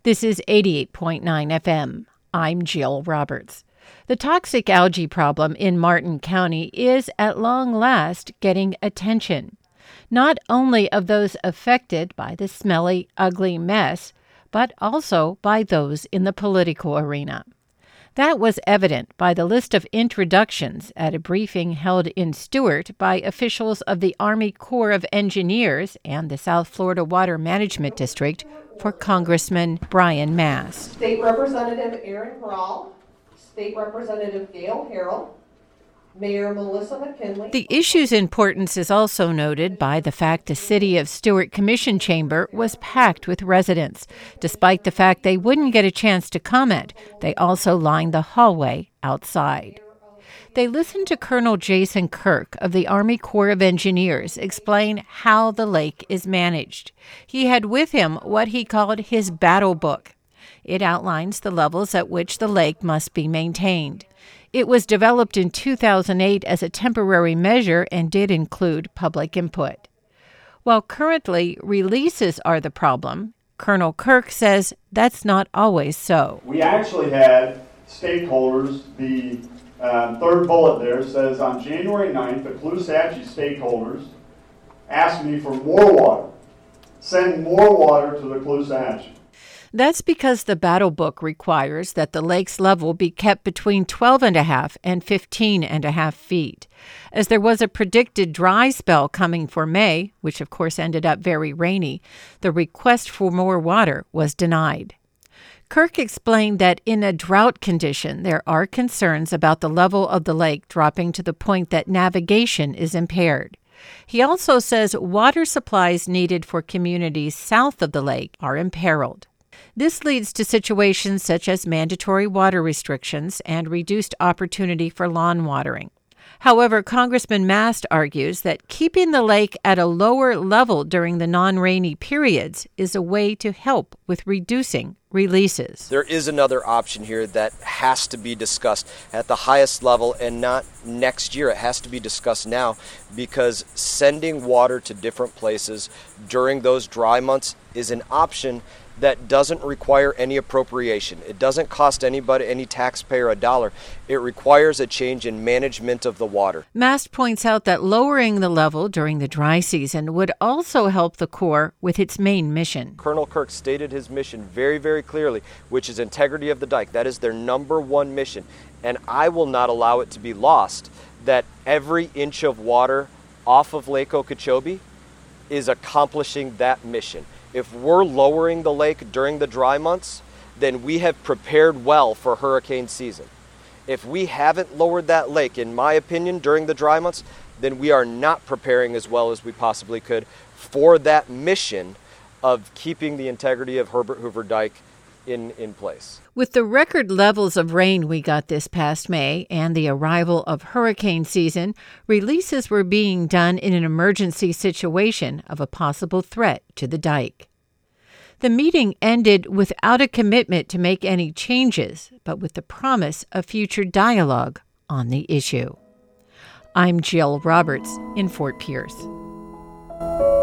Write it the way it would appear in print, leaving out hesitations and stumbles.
This is 88.9 FM. I'm Jill Roberts. The toxic algae problem in Martin County is, at long last, getting attention, not only of those affected by the smelly, ugly mess, but also by those in the political arena. That was evident by the list of introductions at a briefing held in Stuart by officials of the Army Corps of Engineers and the South Florida Water Management District for Congressman Brian Mast. State Representative Aaron Hral, State Representative Gail Harrell, Mayor Melissa McKinley. The issue's importance is also noted by the fact the City of Stuart Commission Chamber was packed with residents. Despite the fact they wouldn't get a chance to comment, they also lined the hallway outside. They listened to Colonel Jason Kirk of the Army Corps of Engineers explain how the lake is managed. He had with him what he called his battle book. It outlines the levels at which the lake must be maintained. It was developed in 2008 as a temporary measure and did include public input. While currently releases are the problem, Colonel Kirk says that's not always so. We actually had stakeholders, the third bullet there says on January 9th, the Caloosahatchee stakeholders asked me for more water. Send more water to the Caloosahatchee. That's because the battle book requires that the lake's level be kept between 12.5 and 15.5 feet. As there was a predicted dry spell coming for May, which of course ended up very rainy, the request for more water was denied. Kirk explained that in a drought condition, there are concerns about the level of the lake dropping to the point that navigation is impaired. He also says water supplies needed for communities south of the lake are imperiled. This leads to situations such as mandatory water restrictions and reduced opportunity for lawn watering. However, Congressman Mast argues that keeping the lake at a lower level during the non-rainy periods is a way to help with reducing releases. There is another option here that has to be discussed at the highest level and not next year. It has to be discussed now because sending water to different places during those dry months is an option that doesn't require any appropriation. It doesn't cost anybody, any taxpayer, a dollar. It requires a change in management of the water. Mast points out that lowering the level during the dry season would also help the Corps with its main mission. Colonel Kirk stated his mission very, very clearly, which is integrity of the dike. That is their number one mission. And I will not allow it to be lost that every inch of water off of Lake Okeechobee is accomplishing that mission. If we're lowering the lake during the dry months, then we have prepared well for hurricane season. If we haven't lowered that lake, in my opinion, during the dry months, then we are not preparing as well as we possibly could for that mission of keeping the integrity of Herbert Hoover Dike in place. With the record levels of rain we got this past May and the arrival of hurricane season, releases were being done in an emergency situation of a possible threat to the dike. The meeting ended without a commitment to make any changes, but with the promise of future dialogue on the issue. I'm Jill Roberts in Fort Pierce.